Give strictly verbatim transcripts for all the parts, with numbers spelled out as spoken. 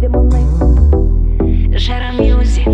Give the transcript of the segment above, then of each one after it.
демоны. Жара Мьюзик.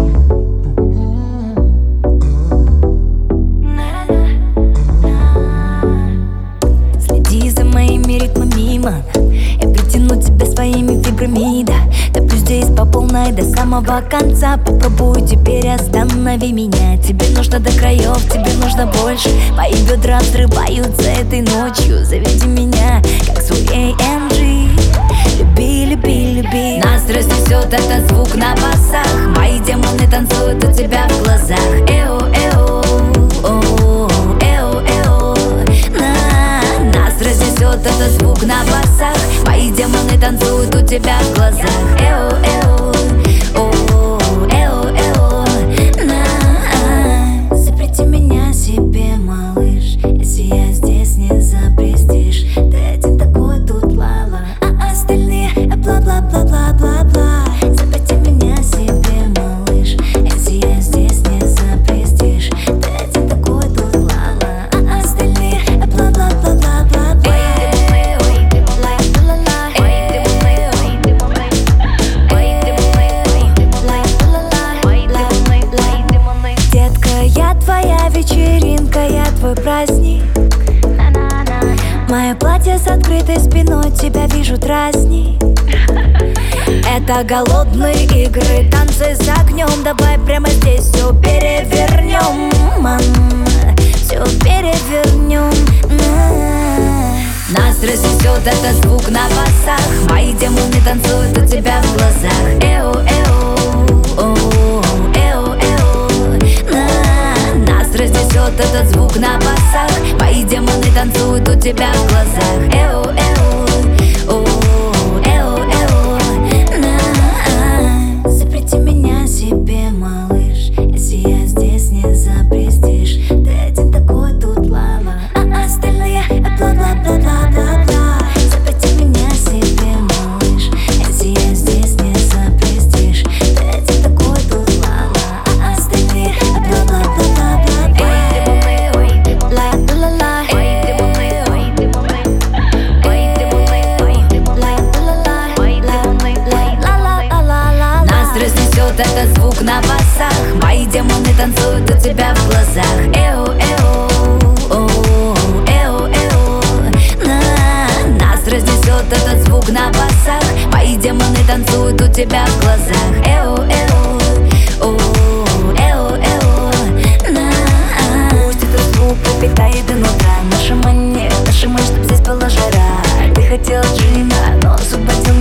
Следи за моими ритмами, мама. Я притяну тебя своими фибрами, да. Топлю здесь по полной до самого конца. Попробую, теперь останови меня. Тебе нужно до краев, тебе нужно больше. Мои бедра взрываются этой ночью. Заведи меня, как свой эй эм джи. Люби, люби, люби. Нас разнесет этот звук на басах. Мои демоны танцуют у тебя в глазах. Эо, эо, о, эо, эо. На, нас разнесет этот звук на басах. Мои демоны танцуют у тебя в глазах. Эо, эо, о, эо, эо. На, запрети меня себе, малыш. Если я здесь не запрестишь. Ты один такой тут лала, а остальные бла-бла-бла-бла-бла-бла. Запрети меня себе, малыш. Если я здесь не запрестишь. Ты один такой тут лала, а остальные бла-бла-бла-бла-бла-бла. Детка, я твоя вечеринка, я твой праздник. Мое платье с открытой спиной, тебя вижу дразнить. Это голодные игры, танцы с огнем. Давай прямо здесь все перевернем, мам. Все перевернем. Нас разнесет этот звук на басах. Мои демоны танцуют у тебя в глазах. Эо, эо, о, эо, эо. На, нас разнесет этот звук на басах. Мои демоны танцуют у тебя в глазах. Эо, эо, о, эо, эо. На, запрети меня себе, малыш. Если я здесь не запрестишь. Ты один такой тут лава, а остальные бла-бла-бла-бла-бла-бла. Запрети меня себе, малыш. Если я здесь не запрестишь. Ты один такой тут лава, а остальные бла-бла-бла-бла-бла-бла. Этот звук на басах. Мои демоны танцуют у тебя в глазах. Эо, эо, о, эо, эо. На, нас разнесет этот звук на басах. Мои демоны танцуют у тебя в глазах. Эо, эо, о, эо, эо. На, пусть этот звук пропитает изнутра. Наша мания, наша мать, чтоб здесь была жара. Ты хотела джина, но освободил